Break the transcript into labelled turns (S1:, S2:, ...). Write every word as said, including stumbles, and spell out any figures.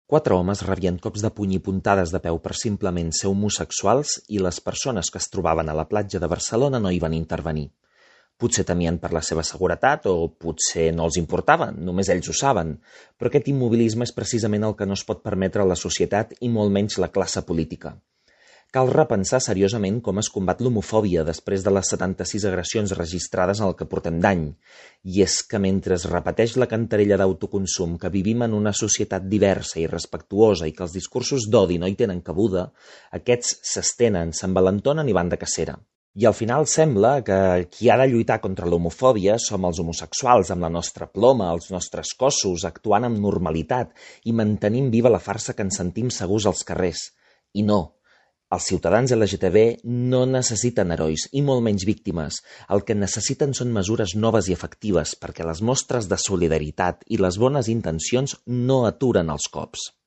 S1: Quatre homes rebien cops de puny i puntades de peu per simplement ser homosexuals i les persones que es trobaven a la platja de Barcelona no hi van intervenir. Potser temien per la seva seguretat o potser no els importava, només ells ho saben, però aquest immobilisme és precisament el que no es pot permetre a la societat i molt menys la classe política. Cal repensar seriosament com es combat l'homofòbia després de les setanta-sis agressions registrades en el que portem d'any. I és que mentre es repeteix la cantarella d'autoconsum que vivim en una societat diversa i respectuosa i que els discursos d'odi no hi tenen cabuda, aquests s'estenen, s'envalentonen i van de cacera. I al final sembla que qui ha de lluitar contra l'homofòbia som els homosexuals amb la nostra ploma, els nostres cossos, actuant amb normalitat i mantenint viva la farsa que ens sentim segurs als carrers. I no. Els ciutadans L G T B no necessiten herois i molt menys víctimes. El que necessiten són mesures noves i efectives perquè les mostres de solidaritat i les bones intencions no aturen els cops.